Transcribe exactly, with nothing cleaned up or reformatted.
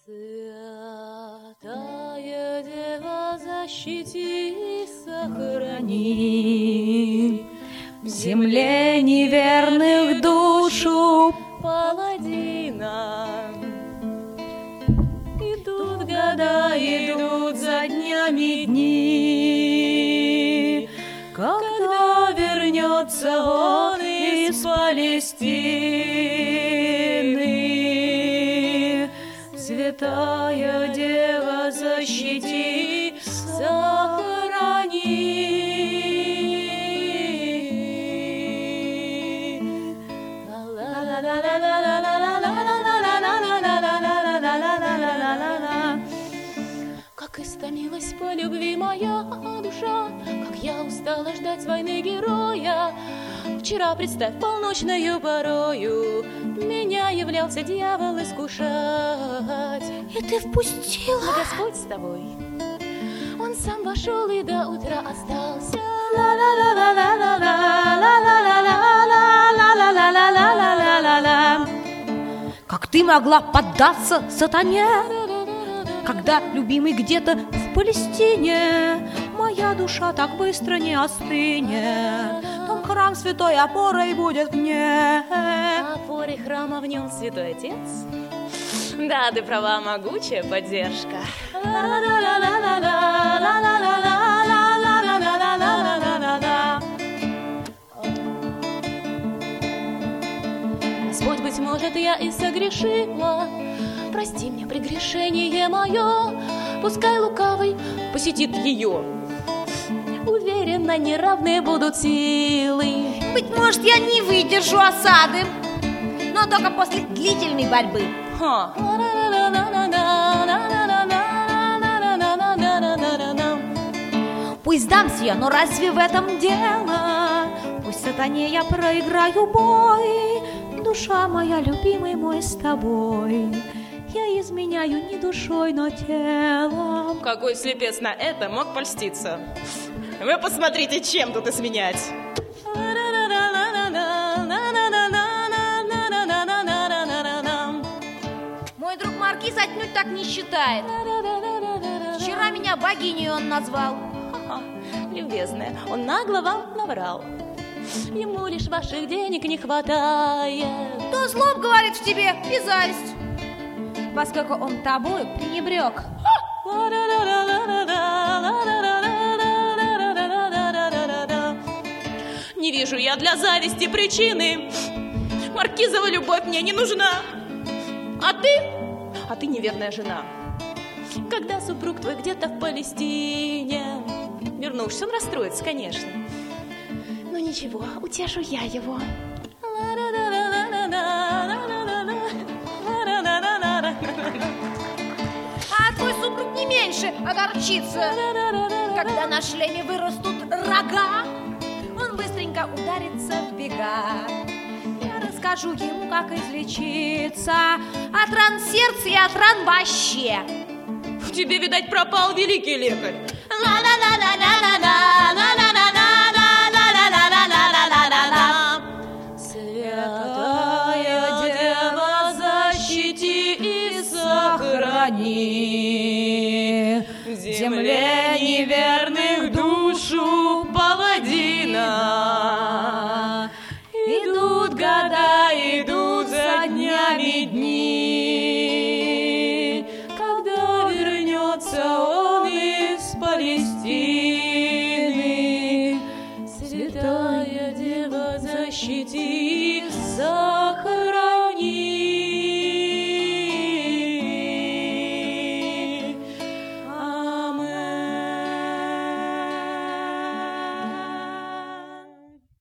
Святая Дева, защити и сохрани в земле неверных душу паладина. Идут года, идут за днями дни, когда вернется он из Палестины. Святая Дева, защити, сохрани. Как истомилась по любви моя душа, как я устала ждать войны героя. Вчера, представь, полночною порою меня являлся дьявол искушать. И ты впустила? А Господь с тобой. Он сам вошел и до утра остался. Как ты могла поддаться сатане, когда любимый где-то в Палестине? Моя душа так быстро не остынет, там храм святой опорой будет мне. Опорой храма в нем Святой Отец? Да, ты права, могучая поддержка. Господь, быть может, я и согрешила, прости мне прегрешение мое, пускай лукавый посетит ее. Уверена, неравные будут силы. Быть может, я не выдержу осады, но только после длительной борьбы. Ха. Пусть сдамся я, но разве в этом дело? Пусть сатане я проиграю бой. Душа моя, любимый мой, с тобой. Я изменяю не душой, но телом. Какой слепец на это мог польститься? Вы посмотрите, чем тут изменять. Мой друг Маркиз отнюдь так не считает. Вчера меня богиней он назвал. Ха-ха, любезная, он нагло вам наврал. Ему лишь ваших денег не хватает. То злоб говорит в тебе и зависть, поскольку он тобою пренебрег. Не вижу я для зависти причины. Маркизова любовь мне не нужна. А ты? А ты неверная жена. Когда супруг твой где-то в Палестине, вернувшись, он расстроится, конечно. Но ничего, утешу я его. А твой супруг не меньше огорчится, когда на шлеме вырастут рога. Он быстренько ударится в бега. Я расскажу ему, как излечиться от ран сердца и от ран вообще. В тебе, видать, пропал великий лекарь. Святая Дева, защити и сохрани в земле неверных душу